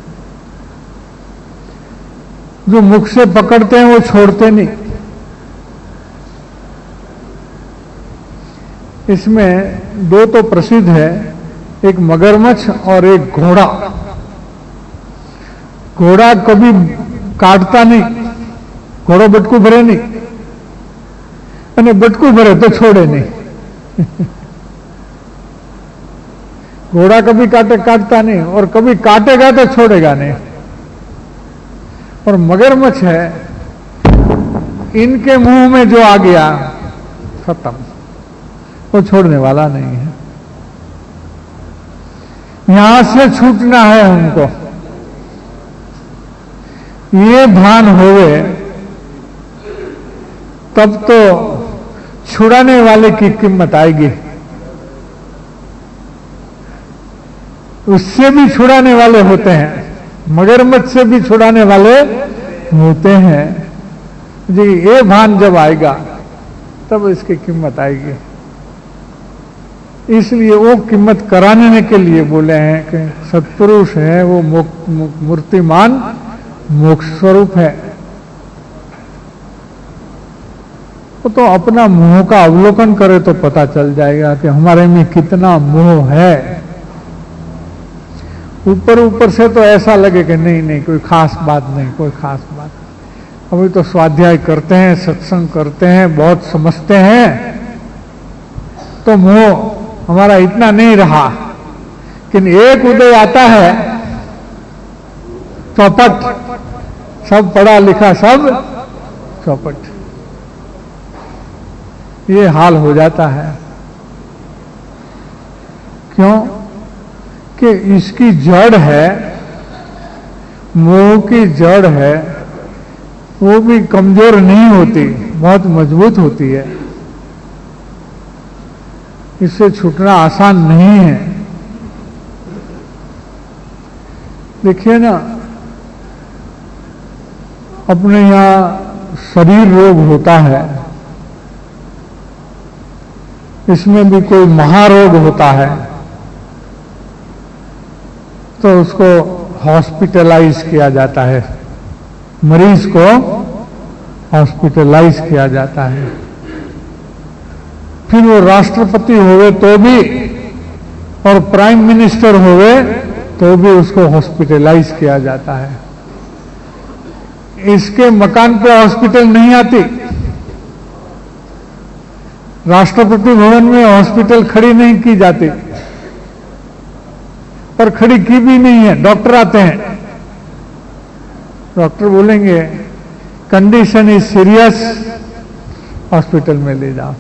जो मुख से पकड़ते हैं, वो छोड़ते नहीं। इसमें दो तो प्रसिद्ध है, एक मगरमच्छ और एक घोड़ा। घोड़ा कभी काटता नहीं, घोड़ा बटकू भरे नहीं, અને बटकू भरे तो छोड़े नहीं। घोड़ा कभी काटे काटता नहीं, और कभी काटेगा तो छोड़ेगा नहीं। और मगरमच्छ है, इनके मुंह में जो आ गया खत्म, वो छोड़ने वाला नहीं है। यहां से छूटना है हमको। ये भान होवे तब तो छुड़ाने वाले की कीमत आएगी। उससे भी छुड़ाने वाले होते हैं, मगरमच्छ से भी छुड़ाने वाले होते हैं जी। ये भान जब आएगा तब इसकी कीमत आएगी। इसलिए वो कीमत कराने के लिए बोले हैं कि सत्पुरुष है वो मूर्तिमान मोक्ष स्वरूप है। वो तो अपना मोह का अवलोकन करे तो पता चल जाएगा कि हमारे में कितना मोह है। ऊपर ऊपर से तो ऐसा लगे कि नहीं नहीं कोई खास बात नहीं, कोई खास बात नहीं। अभी तो स्वाध्याय करते हैं, सत्संग करते हैं, बहुत समझते हैं, तो मोह हमारा इतना नहीं रहा। लेकिन एक उदय आता है, चौपट, सब पढ़ा लिखा सब चौपट, ये हाल हो जाता है। क्यों कि इसकी जड़ है, मोह की जड़ है, वो भी कमजोर नहीं होती, बहुत मजबूत होती है। इससे छूटना आसान नहीं है। देखिए ना, अपने यहां शरीर रोग होता है, इसमें भी कोई महारोग होता है तो उसको हॉस्पिटलाइज किया जाता है, मरीज को हॉस्पिटलाइज किया जाता है। फिर वो राष्ट्रपति होवे तो भी और प्राइम मिनिस्टर होवे तो भी उसको हॉस्पिटलाइज किया जाता है। इसके मकान पे हॉस्पिटल नहीं आती। राष्ट्रपति भवन में हॉस्पिटल खड़ी नहीं की जाती, और खड़ी की भी नहीं है। डॉक्टर आते हैं, डॉक्टर बोलेंगे कंडीशन इज सीरियस, हॉस्पिटल में ले जाओ।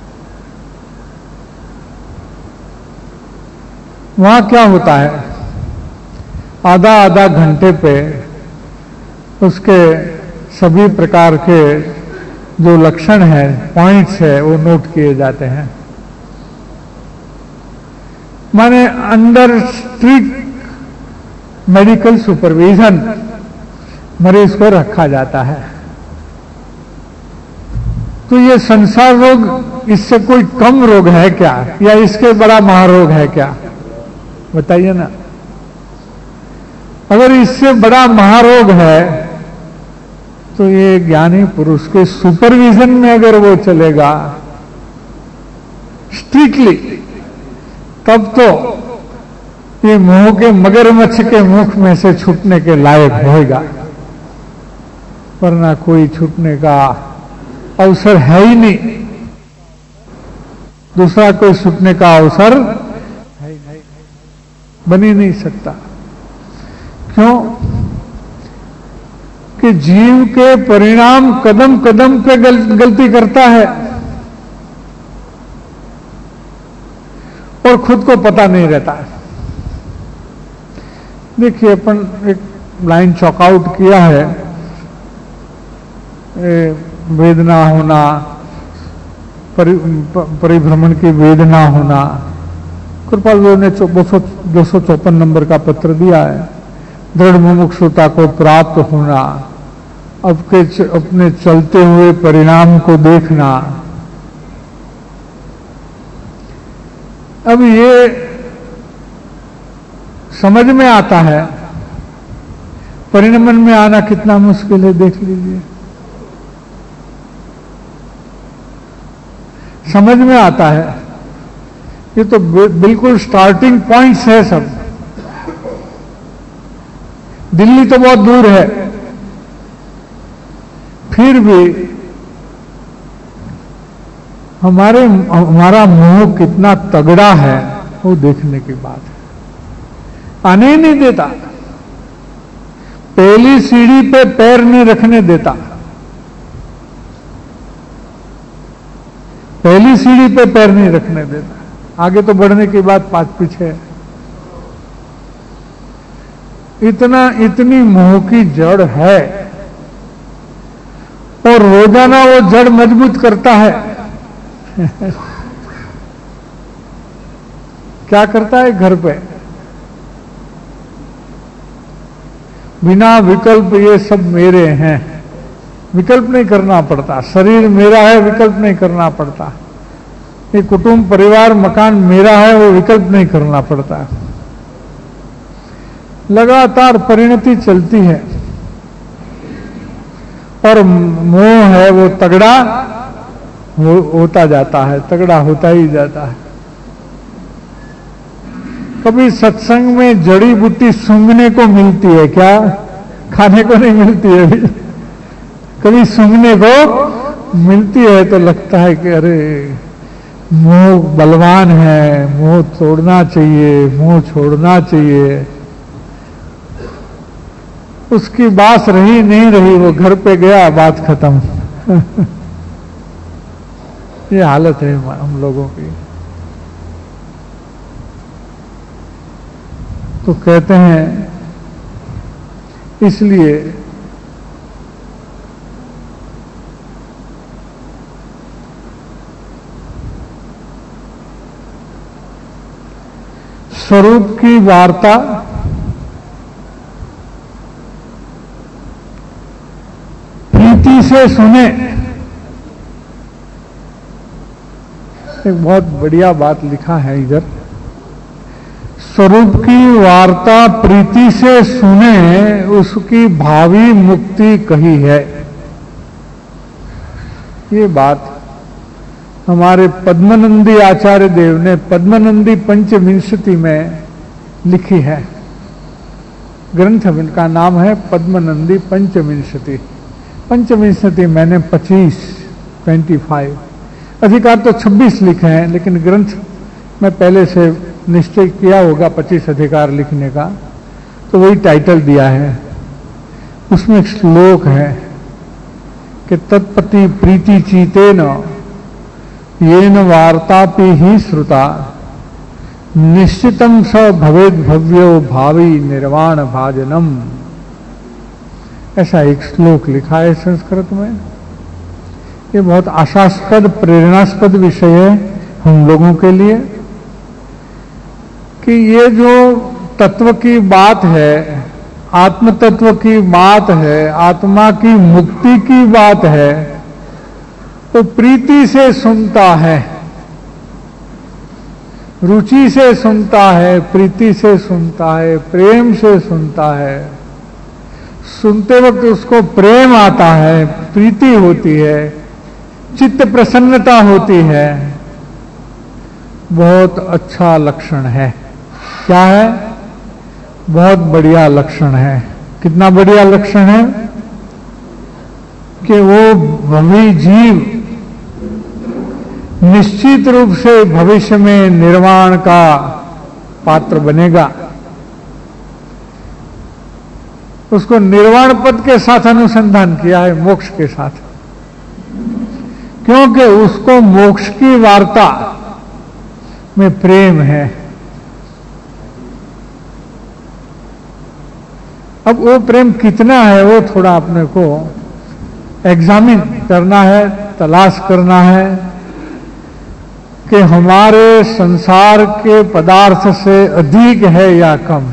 वहां क्या होता है, आधा आधा घंटे पे उसके सभी प्रकार के जो लक्षण है, पॉइंट्स है, वो नोट किए जाते हैं। माने अंडर स्ट्रिक्ट मेडिकल सुपरविजन मरीज को रखा जाता है। तो ये संसार रोग इससे कोई कम रोग है क्या, या इसके बड़ा महारोग है क्या? बताइए ना। अगर इससे बड़ा महारोग है तो ये ज्ञानी पुरुष के सुपरविजन में अगर वो चलेगा स्ट्रिक्टली, तब तो ये मोह के मगरमच्छ के मुख में से छूटने के लायक होगा, वरना कोई छूटने का अवसर है ही नहीं। दूसरा कोई छूटने का अवसर बन ही नहीं सकता। क्यों कि जीव के परिणाम कदम कदम पे गल, गलती करता है और खुद को पता नहीं रहता है। देखिए, अपन एक लाइन चॉकआउट किया है, वेदना होना, परि, परिभ्रमण की वेदना होना। कृपाल ने दो सौ चौपन नंबर का पत्र दिया है। दृढ़ मुमुक्षुता को प्राप्त होना, अपने अपने चलते हुए परिणाम को देखना। अब ये समझ में आता है, परिणमन में आना कितना मुश्किल है, देख लीजिए। समझ में आता है, ये तो बिल्कुल स्टार्टिंग पॉइंट्स है सब। दिल्ली तो बहुत दूर है, फिर भी हमारे हमारा मोह कितना तगड़ा है वो देखने की बात है। आने ही नहीं देता, पहली सीढ़ी पे पैर नहीं रखने देता। पहली सीढ़ी पे पैर नहीं रखने देता, आगे तो बढ़ने की बात पांच पीछे। इतना इतनी मोह की जड़ है, और रोजाना वो जड़ मजबूत करता है। क्या करता है घर पे, बिना विकल्प ये सब मेरे हैं, विकल्प नहीं करना पड़ता। शरीर मेरा है, विकल्प नहीं करना पड़ता। ये कुटुंब परिवार मकान मेरा है वो विकल्प नहीं करना पड़ता। लगातार परिणति चलती है और मोह है वो तगड़ा हो, होता जाता है, तगड़ा होता ही जाता है। कभी सत्संग में जड़ी बूटी सूंघने को मिलती है क्या? खाने को नहीं मिलती है अभी। कभी सूंघने को मिलती है तो लगता है कि अरे मोह बलवान है, मोह तोड़ना चाहिए, मोह छोड़ना चाहिए। उसकी बात रही नहीं रही, वो घर पे गया, बात खत्म। ये हालत है हम लोगों की। तो कहते हैं इसलिए स्वरूप की वार्ता प्रीति से सुने। एक बहुत बढ़िया बात लिखा है इधर, स्वरूप की वार्ता प्रीति से सुने, उसकी भावी मुक्ति कही है। ये बात हमारे पद्मनंदी आचार्य देव ने पद्मनंदी पंचविंशति में लिखी है। ग्रंथ का नाम है पद्मनंदी पंचविंशति। पंचविंशति मैंने पच्चीस ट्वेंटी फाइव, अधिकार तो छब्बीस लिखे हैं, लेकिन ग्रंथ में पहले से निश्चय किया होगा पच्चीस अधिकार लिखने का, तो वही टाइटल दिया है। उसमें एक श्लोक है कि तत्पति प्रीति चीतेन येन वार्तापि ही श्रुता निश्चितम स भवेद भव्यो भावी निर्वाण भाजनम। ऐसा एक श्लोक लिखा है संस्कृत में। ये बहुत आशास्पद प्रेरणास्पद विषय है हम लोगों के लिए कि ये जो तत्व की बात है, आत्म तत्व की बात है, आत्मा की मुक्ति की बात है, तो प्रीति से सुनता है, रुचि से सुनता है, प्रीति से सुनता है, प्रेम से सुनता है। सुनते वक्त उसको प्रेम आता है, प्रीति होती है, चित्त प्रसन्नता होती है। बहुत अच्छा लक्षण है। क्या है? बहुत बढ़िया लक्षण है। कितना बढ़िया लक्षण है कि वो भवी जीव निश्चित रूप से भविष्य में निर्वाण का पात्र बनेगा। उसको निर्वाण पद के साथ अनुसंधान किया है, मोक्ष के साथ, क्योंकि उसको मोक्ष की वार्ता में प्रेम है। अब वो प्रेम कितना है वो थोड़ा अपने को एग्जामिन करना है, तलाश करना है कि हमारे संसार के पदार्थ से अधिक है या कम।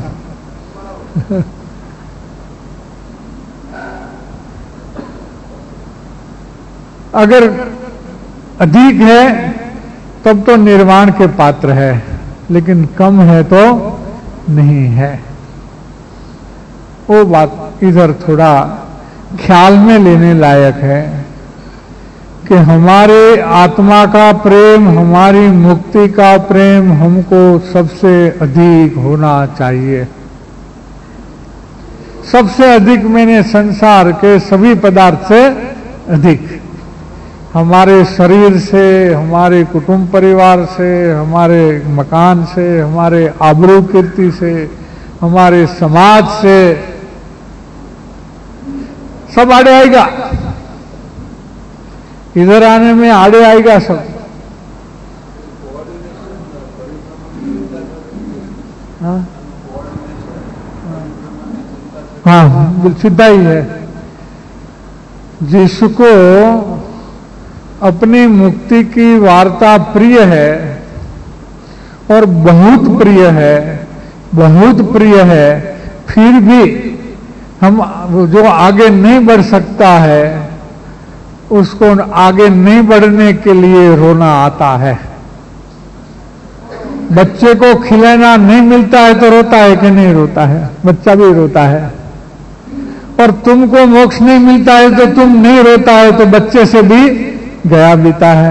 अगर अधिक है तब तो निर्वाण के पात्र है, लेकिन कम है तो नहीं है। वो बात इधर थोड़ा ख्याल में लेने लायक है कि हमारे आत्मा का प्रेम, हमारी मुक्ति का प्रेम हमको सबसे अधिक होना चाहिए। सबसे अधिक मैंने संसार के सभी पदार्थ से अधिक, हमारे शरीर से, हमारे कुटुंब परिवार से, हमारे मकान से, हमारे आबरू कीर्ति से, हमारे समाज से, सब आड़े आएगा। इधर आने में आड़े आएगा सब। हाँ हाँ सीधा ही है। जिसको अपनी मुक्ति की वार्ता प्रिय है और बहुत प्रिय है, बहुत प्रिय है, फिर भी हम जो आगे नहीं बढ़ सकता है उसको आगे नहीं बढ़ने के लिए रोना आता है। बच्चे को खिलाना नहीं मिलता है तो रोता है कि नहीं रोता है? बच्चा भी रोता है। और तुमको मोक्ष नहीं मिलता है तो तुम नहीं रोता है, तो बच्चे से भी गया बीता है।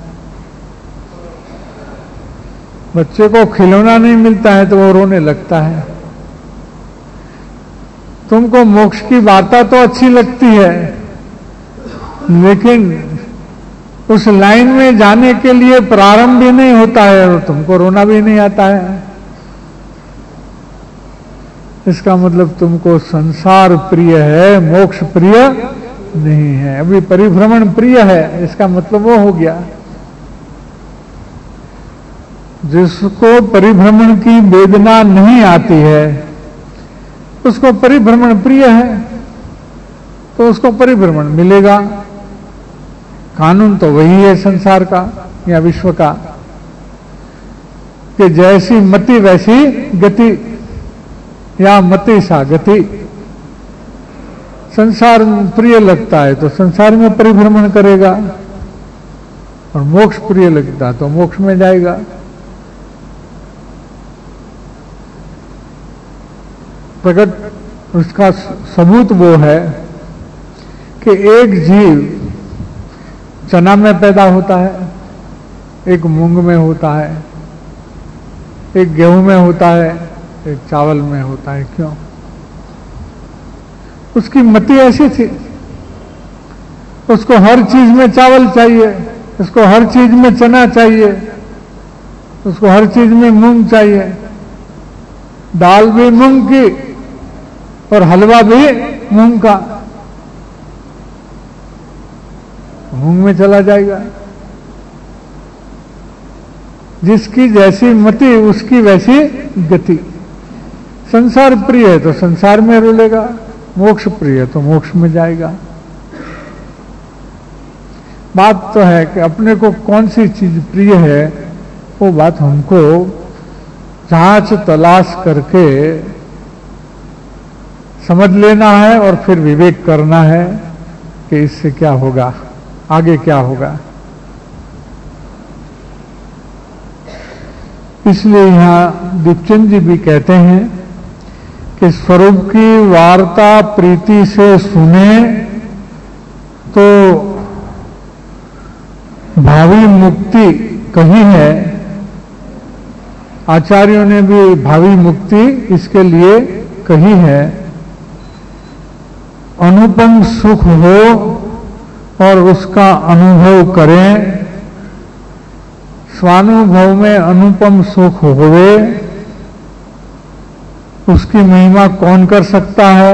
बच्चे को खिलौना नहीं मिलता है तो वो रोने लगता है। तुमको मोक्ष की वार्ता तो अच्छी लगती है, लेकिन उस लाइन में जाने के लिए प्रारंभ भी नहीं होता है और तुमको रोना भी नहीं आता है। इसका मतलब तुमको संसार प्रिय है, मोक्ष प्रिय नहीं है। अभी परिभ्रमण प्रिय है, इसका मतलब वो हो गया। जिसको परिभ्रमण की वेदना नहीं आती है उसको परिभ्रमण प्रिय है, तो उसको परिभ्रमण मिलेगा। कानून तो वही है संसार का या विश्व का कि जैसी मति वैसी गति, या मति सा गति। संसार प्रिय लगता है तो संसार में परिभ्रमण करेगा, और मोक्ष प्रिय लगता है तो मोक्ष में जाएगा। प्रकट उसका सबूत वो है कि एक जीव चना में पैदा होता है, एक मूंग में होता है, एक गेहूं में होता है, एक चावल में होता है। क्यों? उसकी मति ऐसी थी, उसको हर चीज में चावल चाहिए, उसको हर चीज में चना चाहिए, उसको हर चीज में मूंग चाहिए, दाल भी मूंग की और हलवा भी मूंग का। मूंग में चला जाएगा। जिसकी जैसी मति उसकी वैसी गति। संसार प्रिय है तो संसार में रुलेगा, मोक्ष प्रिय है तो मोक्ष में जाएगा। बात तो है कि अपने को कौन सी चीज प्रिय है, वो बात हमको जांच तलाश करके समझ लेना है और फिर विवेक करना है कि इससे क्या होगा, आगे क्या होगा। इसलिए यहां दीपचंद जी भी कहते हैं कि स्वरूप की वार्ता प्रीति से सुने तो भावी मुक्ति कही है। आचार्यों ने भी भावी मुक्ति इसके लिए कही है। अनुपम सुख हो और उसका अनुभव करें। स्वानुभव में अनुपम सुख होवे, उसकी महिमा कौन कर सकता है?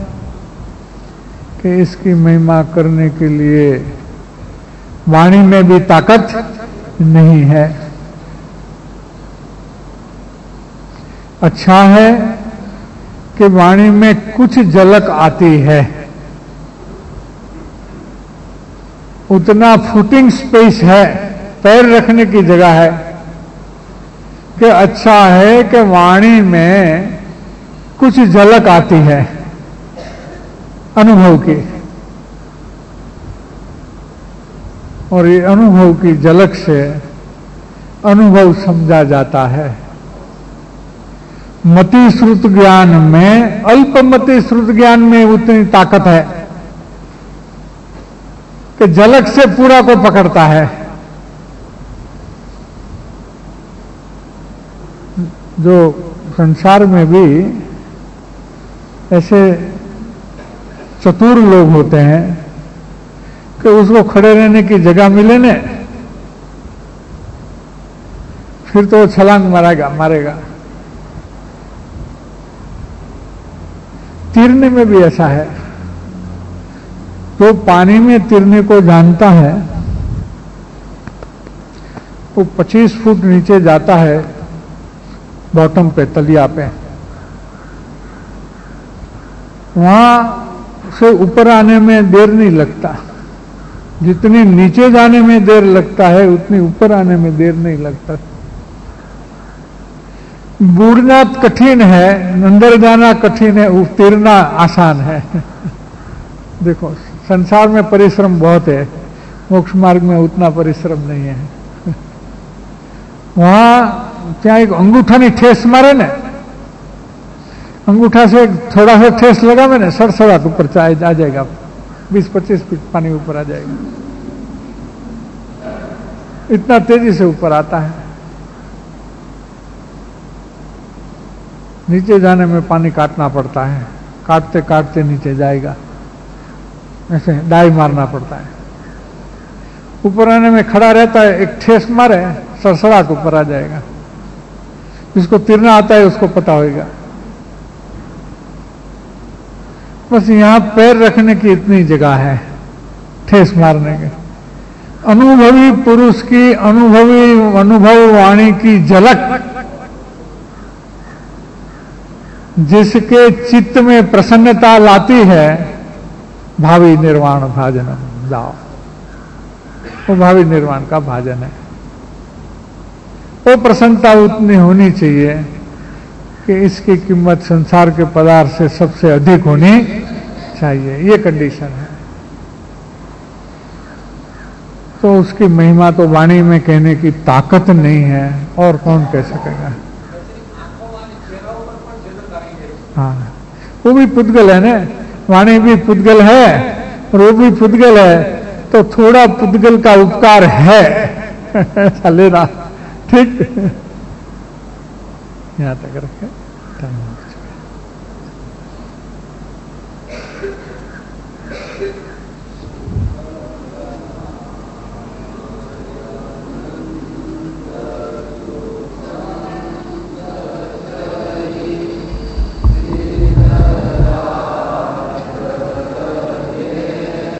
कि इसकी महिमा करने के लिए वाणी में भी ताकत नहीं है। अच्छा है कि वाणी में कुछ झलक आती है, उतना फुटिंग स्पेस है, पैर रखने की जगह है कि अच्छा है कि वाणी में कुछ झलक आती है अनुभव की, और ये अनुभव की झलक से अनुभव समझा जाता है। मति श्रुत ज्ञान में, अल्पमति श्रुत ज्ञान में उतनी ताकत है कि झलक से पूरा को पकड़ता है। जो संसार में भी ऐसे चतुर लोग होते हैं कि उसको खड़े रहने की जगह मिले ने, फिर तो छलांग मारेगा मारेगा तीरने में भी ऐसा है। जो पानी में तीरने को जानता है वो पच्चीस फुट नीचे जाता है, बॉटम पे, तलिया पे। वहां से ऊपर आने में देर नहीं लगता। जितनी नीचे जाने में देर लगता है उतनी ऊपर आने में देर नहीं लगता। बूढ़ना कठिन है, अंदर जाना कठिन है, उतरना आसान है। देखो संसार में परिश्रम बहुत है, मोक्ष मार्ग में उतना परिश्रम नहीं है। वहां ત્યાં એક અંગૂઠાની ઠેસ મારે ને, अंगूठा से थोड़ा सा ठेस लगावे ना, सड़सड़ाहट ऊपर आ जाएगा, बीस पच्चीस फीट पानी ऊपर आ जाएगा, इतना तेजी से ऊपर आता है। नीचे जाने में पानी काटना पड़ता है, काटते काटते नीचे जाएगा, ऐसे डाई मारना पड़ता है। ऊपर आने में खड़ा रहता है, एक ठेस मारे सड़सड़ाहट ऊपर आ जाएगा। जिसको तीरना आता है उसको पता होगा। बस यहां पैर रखने की इतनी जगह है ठेस मारने के। अनुभवी पुरुष की अनुभवी अनुभव वाणी की झलक जिसके चित्त में प्रसन्नता लाती है, भावी निर्वाण भाजन दाओ, वो भावी निर्वाण का भाजन है। वो प्रसन्नता उतनी होनी चाहिए कि इसकी कीमत संसार के पदार्थ से सबसे अधिक होनी चाहिए, ये कंडीशन है। तो उसकी महिमा तो वाणी में कहने की ताकत नहीं है, और कौन कह सकेगा। हाँ, वो भी पुद्गल है ना, वाणी भी पुद्गल है और वो भी पुद्गल है, तो थोड़ा पुद्गल का उपकार है ऐसा लेना, ठीक। यहाँ तक रखें।